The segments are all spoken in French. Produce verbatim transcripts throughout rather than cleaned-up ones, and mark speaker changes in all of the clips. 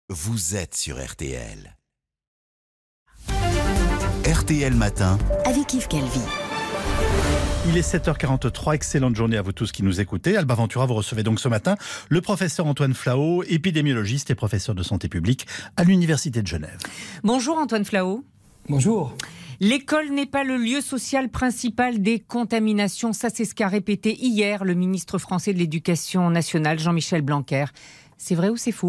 Speaker 1: Vous êtes sur R T L. R T L Matin
Speaker 2: avec Yves Calvi.
Speaker 3: Il est sept heures quarante-trois, excellente journée à vous tous qui nous écoutez. Alba Ventura, vous recevez donc ce matin le professeur Antoine Flahault, épidémiologiste et professeur de santé publique à l'Université de Genève.
Speaker 4: Bonjour Antoine Flahault.
Speaker 5: Bonjour.
Speaker 4: L'école n'est pas le lieu social principal des contaminations. Ça, c'est ce qu'a répété hier le ministre français de l'Éducation nationale, Jean-Michel Blanquer. C'est vrai ou c'est faux ?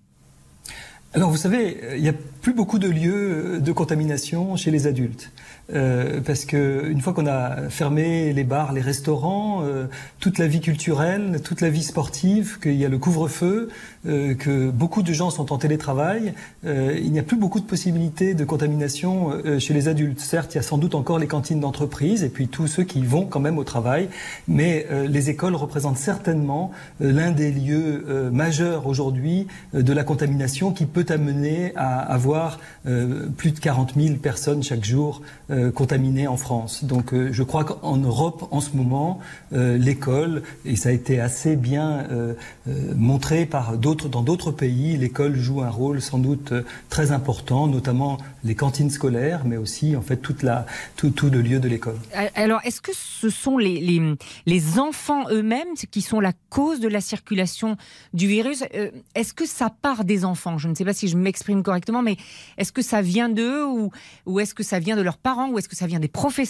Speaker 5: Alors vous savez, il n'y a plus beaucoup de lieux de contamination chez les adultes. Euh, parce qu'une fois qu'on a fermé les bars, les restaurants, euh, toute la vie culturelle, toute la vie sportive, qu'il y a le couvre-feu, euh, que beaucoup de gens sont en télétravail, euh, il n'y a plus beaucoup de possibilités de contamination euh, chez les adultes. Certes, il y a sans doute encore les cantines d'entreprise et puis tous ceux qui vont quand même au travail, mais euh, les écoles représentent certainement euh, l'un des lieux euh, majeurs aujourd'hui euh, de la contamination qui peut amener à avoir euh, plus de quarante mille personnes chaque jour euh, contaminées en France. Donc euh, je crois qu'en Europe, en ce moment, euh, l'école, et ça a été assez bien euh, euh, montré par d'autres, dans d'autres pays, l'école joue un rôle sans doute euh, très important, notamment les cantines scolaires, mais aussi en fait toute la, tout, tout le lieu de l'école.
Speaker 4: Alors, est-ce que ce sont les, les, les enfants eux-mêmes qui sont la cause de la circulation du virus ? euh, Est-ce que ça part des enfants ? Je ne sais pas si je m'exprime correctement, mais est-ce que ça vient d'eux ou, ou est-ce que ça vient de leurs parents ou est-ce que ça vient des professeurs ?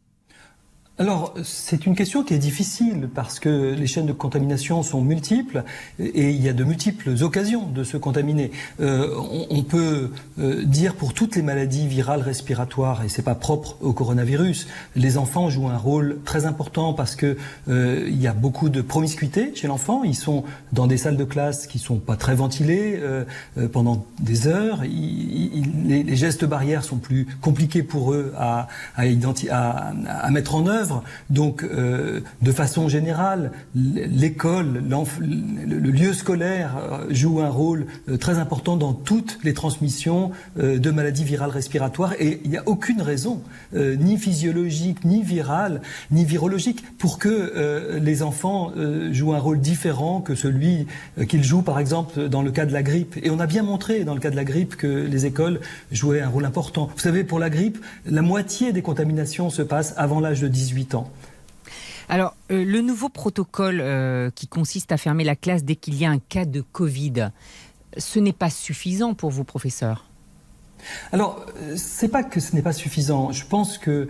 Speaker 5: Alors, c'est une question qui est difficile parce que les chaînes de contamination sont multiples et il y a de multiples occasions de se contaminer. Euh, on, on peut euh, dire pour toutes les maladies virales respiratoires, et c'est pas propre au coronavirus, les enfants jouent un rôle très important parce que euh, il y a beaucoup de promiscuité chez l'enfant. Ils sont dans des salles de classe qui sont pas très ventilées euh, euh, pendant des heures. Il, il, les, les gestes barrières sont plus compliqués pour eux à, à, identi- à, à mettre en œuvre. Donc, euh, de façon générale, l'école, le, le lieu scolaire joue un rôle euh, très important dans toutes les transmissions euh, de maladies virales respiratoires et il n'y a aucune raison, euh, ni physiologique, ni virale, ni virologique, pour que euh, les enfants euh, jouent un rôle différent que celui euh, qu'ils jouent, par exemple, dans le cas de la grippe. Et on a bien montré, dans le cas de la grippe, que les écoles jouaient un rôle important. Vous savez, pour la grippe, la moitié des contaminations se passe avant l'âge de dix-huit ans.
Speaker 4: Alors, euh, le nouveau protocole euh, qui consiste à fermer la classe dès qu'il y a un cas de Covid, ce n'est pas suffisant pour vous, professeur ?
Speaker 5: Alors, c'est pas que ce n'est pas suffisant. Je pense que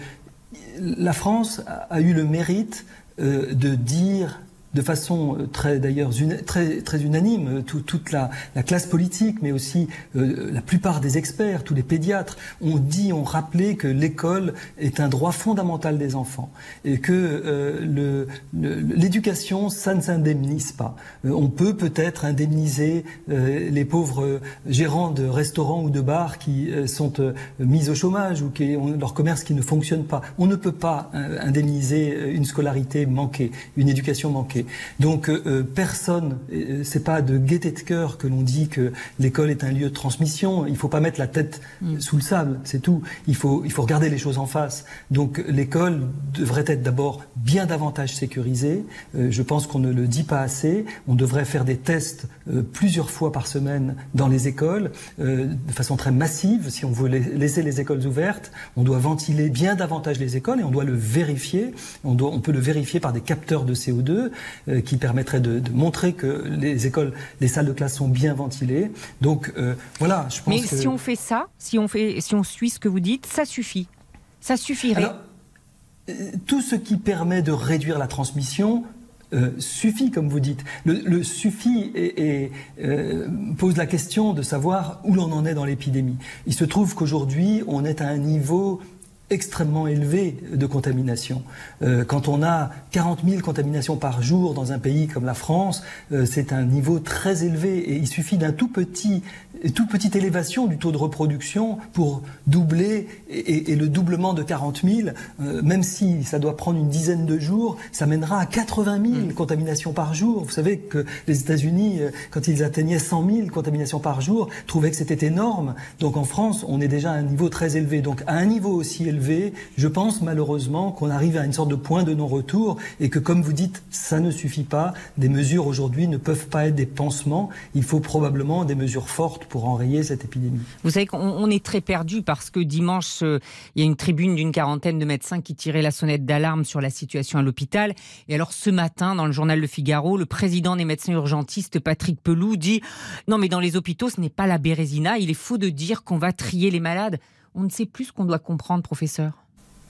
Speaker 5: la France a eu le mérite euh, de dire de façon très d'ailleurs très très unanime, tout, toute la, la classe politique, mais aussi euh, la plupart des experts, tous les pédiatres, ont dit, ont rappelé que l'école est un droit fondamental des enfants et que euh, le, le, l'éducation, ça ne s'indemnise pas. Euh, on peut peut-être indemniser euh, les pauvres gérants de restaurants ou de bars qui euh, sont euh, mis au chômage ou qui ont leur commerce qui ne fonctionne pas. On ne peut pas euh, indemniser une scolarité manquée, une éducation manquée. Donc euh, personne, euh, c'est pas de gaieté de cœur que l'on dit que l'école est un lieu de transmission. Il faut pas mettre la tête mmh. sous le sable, c'est tout. Il faut, il faut regarder les choses en face. Donc l'école devrait être d'abord bien davantage sécurisée. Euh, je pense qu'on ne le dit pas assez. On devrait faire des tests euh, plusieurs fois par semaine dans les écoles, euh, de façon très massive. Si on veut laisser les écoles ouvertes, on doit ventiler bien davantage les écoles et on doit le vérifier. On, doit, on peut le vérifier par des capteurs de C O deux. Euh, qui permettrait de, de montrer que les écoles, les salles de classe sont bien ventilées. Donc euh, voilà, je pense
Speaker 4: Mais
Speaker 5: que...
Speaker 4: si on fait ça, si on, fait, si on suit ce que vous dites, ça suffit. Ça suffirait.
Speaker 5: Alors, euh, tout ce qui permet de réduire la transmission euh, suffit, comme vous dites. Le, le suffit et, et euh, pose la question de savoir où l'on en est dans l'épidémie. Il se trouve qu'aujourd'hui, on est à un niveau extrêmement élevé de contamination. Euh, quand on a quarante mille contaminations par jour dans un pays comme la France, euh, c'est un niveau très élevé et il suffit d'un tout petit toute petite élévation du taux de reproduction pour doubler et, et le doublement de quarante mille, euh, même si ça doit prendre une dizaine de jours, ça mènera à quatre-vingt mille mmh. contaminations par jour. Vous savez que les États-Unis, quand ils atteignaient cent mille contaminations par jour, trouvaient que c'était énorme. Donc en France, on est déjà à un niveau très élevé. Donc à un niveau aussi élevé, je pense malheureusement qu'on arrive à une sorte de point de non-retour et que, comme vous dites, ça ne suffit pas. Des mesures aujourd'hui ne peuvent pas être des pansements. Il faut probablement des mesures fortes pour enrayer cette épidémie.
Speaker 4: Vous savez qu'on on est très perdu parce que dimanche, euh, il y a une tribune d'une quarantaine de médecins qui tiraient la sonnette d'alarme sur la situation à l'hôpital. Et alors ce matin, dans le journal Le Figaro, le président des médecins urgentistes, Patrick Pelloux, dit « Non mais dans les hôpitaux, ce n'est pas la Bérésina. Il est faux de dire qu'on va trier les malades. » On ne sait plus ce qu'on doit comprendre, professeur.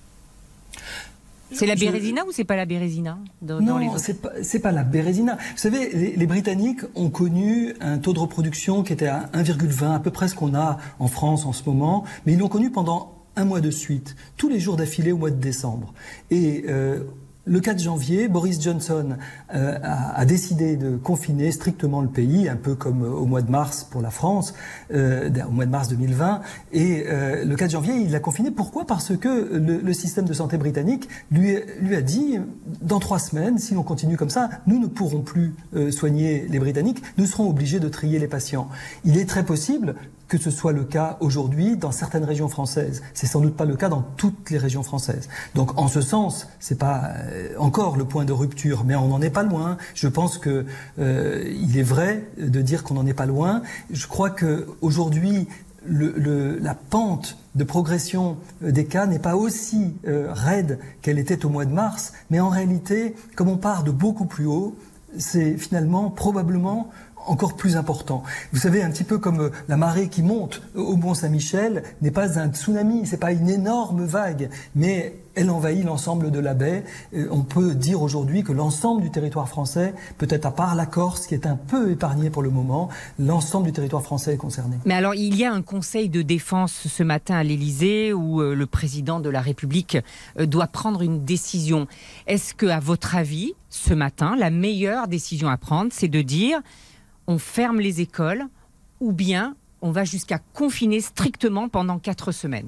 Speaker 4: C'est la Bérésina Je... ou c'est pas la Bérésina dans,
Speaker 5: Non,
Speaker 4: dans les
Speaker 5: c'est pas, c'est pas la Bérésina. Vous savez, les, les Britanniques ont connu un taux de reproduction qui était à un virgule vingt, à peu près ce qu'on a en France en ce moment, mais ils l'ont connu pendant un mois de suite, tous les jours d'affilée au mois de décembre. Et euh, le quatre janvier, Boris Johnson euh, a, a décidé de confiner strictement le pays, un peu comme au mois de mars pour la France, euh, au mois de mars deux mille vingt. Et euh, le quatre janvier, il l'a confiné. Pourquoi ? Parce que le, le système de santé britannique lui, lui a dit, dans trois semaines, si l'on continue comme ça, nous ne pourrons plus euh, soigner les Britanniques, nous serons obligés de trier les patients. Il est très possible que ce soit le cas aujourd'hui dans certaines régions françaises. C'est sans doute pas le cas dans toutes les régions françaises. Donc, en ce sens, c'est pas euh, encore le point de rupture, mais on n'en est pas loin. Je pense que euh, il est vrai de dire qu'on n'en est pas loin. Je crois que aujourd'hui, le, le, la pente de progression des cas n'est pas aussi euh, raide qu'elle était au mois de mars, mais en réalité, comme on part de beaucoup plus haut, c'est finalement probablement encore plus important. Vous savez, un petit peu comme la marée qui monte au Mont-Saint-Michel n'est pas un tsunami, c'est pas une énorme vague, mais elle envahit l'ensemble de la baie. On peut dire aujourd'hui que l'ensemble du territoire français, peut-être à part la Corse qui est un peu épargnée pour le moment, l'ensemble du territoire français est concerné.
Speaker 4: Mais alors, il y a un conseil de défense ce matin à l'Élysée où le président de la République doit prendre une décision. Est-ce que, à votre avis, ce matin, la meilleure décision à prendre, c'est de dire on ferme les écoles ou bien on va jusqu'à confiner strictement pendant quatre semaines?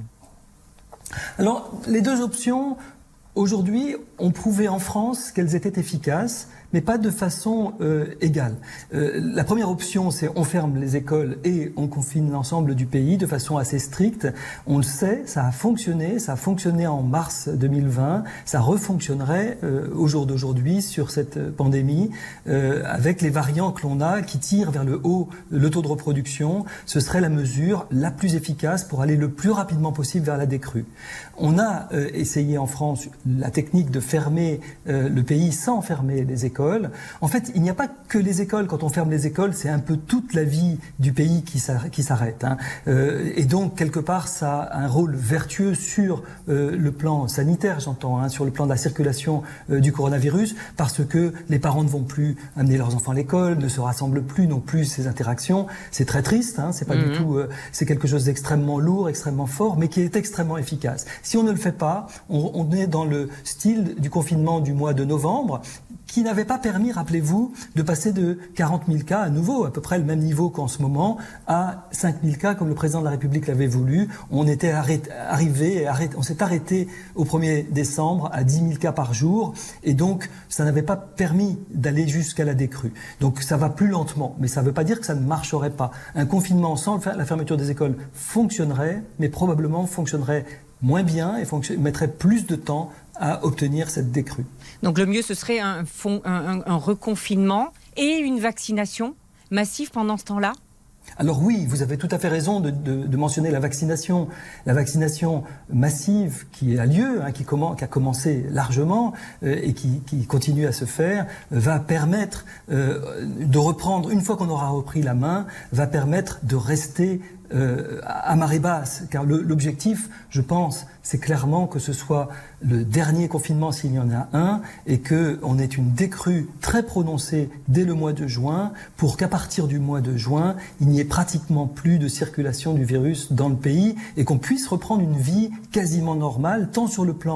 Speaker 5: Alors, les deux options, aujourd'hui, ont prouvé en France qu'elles étaient efficaces, mais pas de façon euh, égale. Euh, la première option, c'est on ferme les écoles et on confine l'ensemble du pays de façon assez stricte. On le sait, ça a fonctionné, ça a fonctionné en mars deux mille vingt, ça refonctionnerait euh, au jour d'aujourd'hui sur cette pandémie, euh, avec les variants que l'on a qui tirent vers le haut le taux de reproduction. Ce serait la mesure la plus efficace pour aller le plus rapidement possible vers la décrue. On a euh, essayé en France la technique de fermer euh, le pays sans fermer les écoles. En fait, il n'y a pas que les écoles. Quand on ferme les écoles, c'est un peu toute la vie du pays qui s'arrête. Hein. Euh, et donc, quelque part, ça a un rôle vertueux sur euh, le plan sanitaire, j'entends, hein, sur le plan de la circulation euh, du coronavirus, parce que les parents ne vont plus amener leurs enfants à l'école, ne se rassemblent plus, n'ont plus ces interactions. C'est très triste, hein, c'est pas mmh. du tout, euh, c'est quelque chose d'extrêmement lourd, extrêmement fort, mais qui est extrêmement efficace. Si on ne le fait pas, on, on est dans le style du confinement du mois de novembre, qui n'avait pas permis, rappelez-vous, de passer de quarante mille cas à nouveau, à peu près le même niveau qu'en ce moment, à cinq mille cas comme le président de la République l'avait voulu. On était arrêté, arrivé, arrêté, on s'est arrêté au premier décembre à dix mille cas par jour, et donc ça n'avait pas permis d'aller jusqu'à la décrue. Donc ça va plus lentement, mais ça ne veut pas dire que ça ne marcherait pas. Un confinement sans la fermeture des écoles fonctionnerait, mais probablement fonctionnerait moins bien et mettrait plus de temps à obtenir cette décrue.
Speaker 4: Donc le mieux, ce serait un, fond, un, un, un reconfinement et une vaccination massive pendant ce temps-là ?
Speaker 5: Alors oui, vous avez tout à fait raison de, de, de mentionner la vaccination. La vaccination massive qui a lieu, hein, qui, commence, qui a commencé largement euh, et qui, qui continue à se faire, euh, va permettre euh, de reprendre, une fois qu'on aura repris la main, va permettre de rester Euh, à marée basse, car le, l'objectif, je pense, c'est clairement que ce soit le dernier confinement s'il y en a un, et qu'on ait une décrue très prononcée dès le mois de juin, pour qu'à partir du mois de juin, il n'y ait pratiquement plus de circulation du virus dans le pays, et qu'on puisse reprendre une vie quasiment normale, tant sur le plan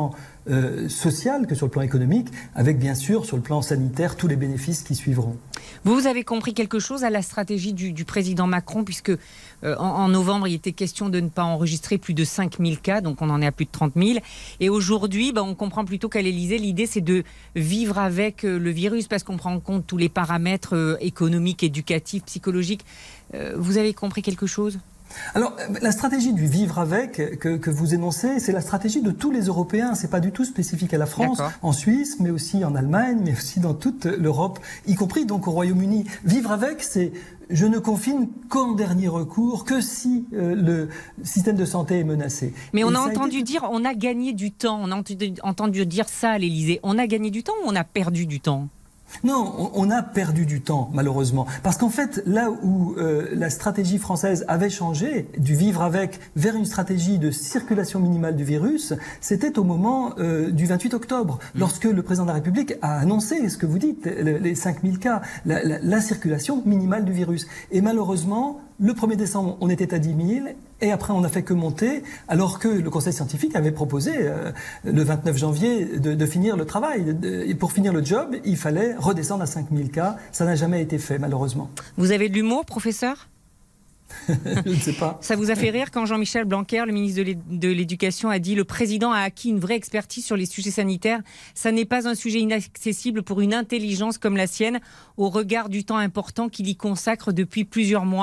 Speaker 5: euh, social que sur le plan économique, avec bien sûr sur le plan sanitaire tous les bénéfices qui suivront.
Speaker 4: Vous avez compris quelque chose à la stratégie du, du président Macron, puisque euh, en, en novembre, il était question de ne pas enregistrer plus de cinq mille cas, donc on en est à plus de trente mille. Et aujourd'hui, bah, on comprend plutôt qu'à l'Élysée, l'idée c'est de vivre avec euh, le virus, parce qu'on prend en compte tous les paramètres euh, économiques, éducatifs, psychologiques. Euh, vous avez compris quelque chose ?
Speaker 5: Alors, la stratégie du vivre avec que, que vous énoncez, c'est la stratégie de tous les Européens. C'est pas du tout spécifique à la France, en Suisse, mais aussi en Allemagne, mais aussi dans toute l'Europe, y compris donc au Royaume-Uni. Vivre avec, c'est je ne confine qu'en dernier recours, que si euh, le système de santé est menacé.
Speaker 4: Mais on
Speaker 5: Et
Speaker 4: a
Speaker 5: ça
Speaker 4: entendu
Speaker 5: a été...
Speaker 4: dire, on a gagné du temps. On a entendu, entendu dire ça à l'Élysée. On a gagné du temps ou on a perdu du temps ?
Speaker 5: Non, on a perdu du temps, malheureusement. Parce qu'en fait, là où euh, la stratégie française avait changé, du vivre avec vers une stratégie de circulation minimale du virus, c'était au moment euh, du vingt-huit octobre, mmh. lorsque le président de la République a annoncé ce que vous dites, les cinq mille cas, la, la, la circulation minimale du virus. Et malheureusement, le premier décembre, on était à dix mille, et après on n'a fait que monter, alors que le Conseil scientifique avait proposé euh, le vingt-neuf janvier de, de finir le travail. De, et pour finir le job, il fallait redescendre à cinq mille cas. Ça n'a jamais été fait, malheureusement.
Speaker 4: Vous avez de l'humour, professeur ?
Speaker 5: Je ne sais pas.
Speaker 4: Ça vous a fait rire quand Jean-Michel Blanquer, le ministre de l'Éducation, a dit « Le président a acquis une vraie expertise sur les sujets sanitaires. Ça n'est pas un sujet inaccessible pour une intelligence comme la sienne, au regard du temps important qu'il y consacre depuis plusieurs mois. »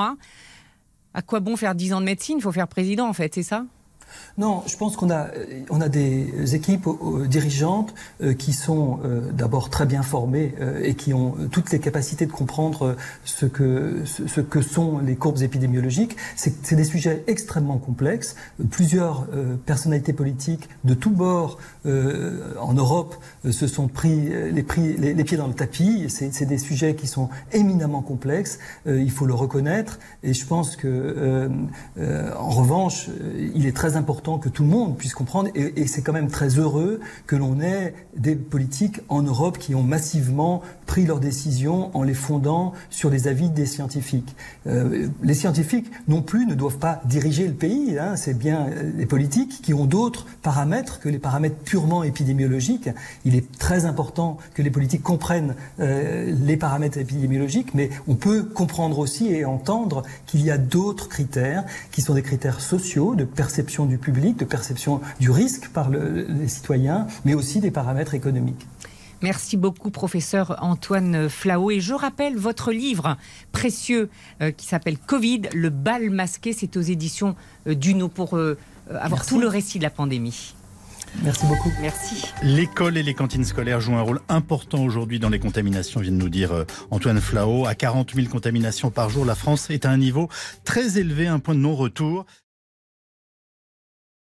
Speaker 4: À quoi bon faire dix ans de médecine ? Il faut faire président, en fait, c'est ça ?
Speaker 5: Non, je pense qu'on a, on a des équipes euh, dirigeantes euh, qui sont euh, d'abord très bien formées euh, et qui ont toutes les capacités de comprendre ce que, ce, ce que sont les courbes épidémiologiques. C'est, c'est des sujets extrêmement complexes. Plusieurs euh, personnalités politiques de tous bords euh, en Europe euh, se sont pris, les, pris les, les pieds dans le tapis. C'est, c'est des sujets qui sont éminemment complexes. Euh, il faut le reconnaître. Et je pense que, euh, euh, en revanche, il est très important important que tout le monde puisse comprendre et, et c'est quand même très heureux que l'on ait des politiques en Europe qui ont massivement pris leurs décisions en les fondant sur les avis des scientifiques. Euh, les scientifiques non plus ne doivent pas diriger le pays, hein, c'est bien les politiques qui ont d'autres paramètres que les paramètres purement épidémiologiques. Il est très important que les politiques comprennent euh, les paramètres épidémiologiques, mais on peut comprendre aussi et entendre qu'il y a d'autres critères qui sont des critères sociaux, de perception du public, de perception du risque par le, les citoyens, mais aussi des paramètres économiques.
Speaker 4: Merci beaucoup, professeur Antoine Flahault. Et je rappelle votre livre précieux euh, qui s'appelle Covid, le bal masqué. C'est aux éditions euh, Duno pour euh, avoir Merci. Tout le récit de la pandémie.
Speaker 5: Merci beaucoup.
Speaker 4: Merci.
Speaker 3: L'école et les cantines scolaires jouent un rôle important aujourd'hui dans les contaminations, vient de nous dire Antoine Flahault. À quarante mille contaminations par jour, la France est à un niveau très élevé, un point de non-retour.